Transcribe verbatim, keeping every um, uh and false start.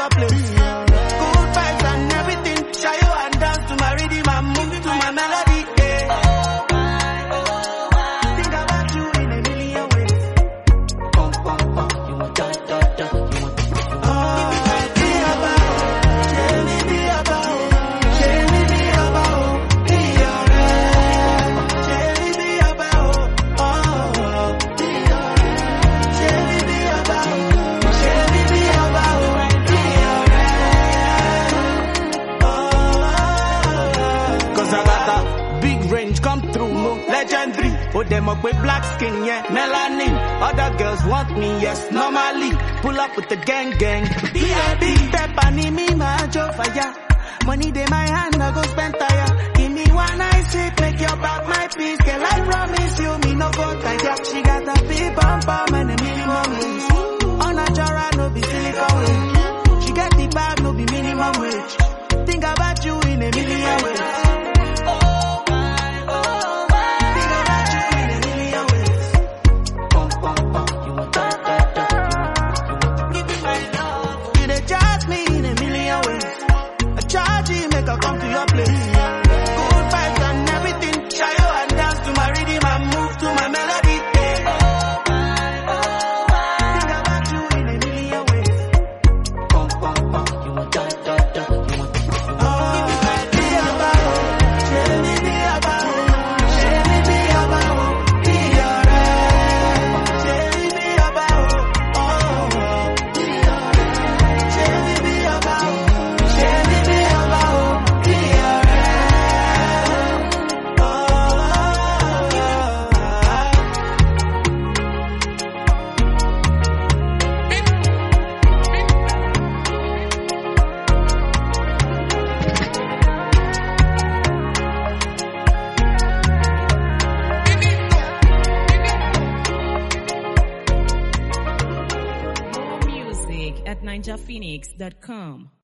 your place. Good vibes and everything. Shy you and dance to my rhythm and move to my melody. Yeah. Think about you in a million ways. Pum pum pum, you want da da da, you want. Oh, be about, tell me be about, tell me be about, be alright. Tell me be about, oh, be alright. Tell me be about, tell me be about, be alright. Oh, 'cause I got a big range come through, no legendary. Oh, them up with black skin, yeah, melanin. Other girls want me, yes, normally. Pull up with the gang gang. B I B, pepper, need me, my job fire. Money they my hand, I go spend tire. Give me one night sleep, make your back my peace. Girl, I promise you, me no go tire. She got a big bump, bump, and a minimum wage. On a jara, no be silicone wage. She got the bag, no be minimum wage. Think about you in a million ways. Come to your place. Good vibes and everything. Shy you and dance to my rhythm and move to my melody. Yeah. Think about you in a million ways. Pum pum pum, you want da da da, you want. Oh, be about, tell me be about, tell me be about, be alright. Tell me be about, oh, be alright. Tell me be about, tell me be about. At ninja phoenix dot com.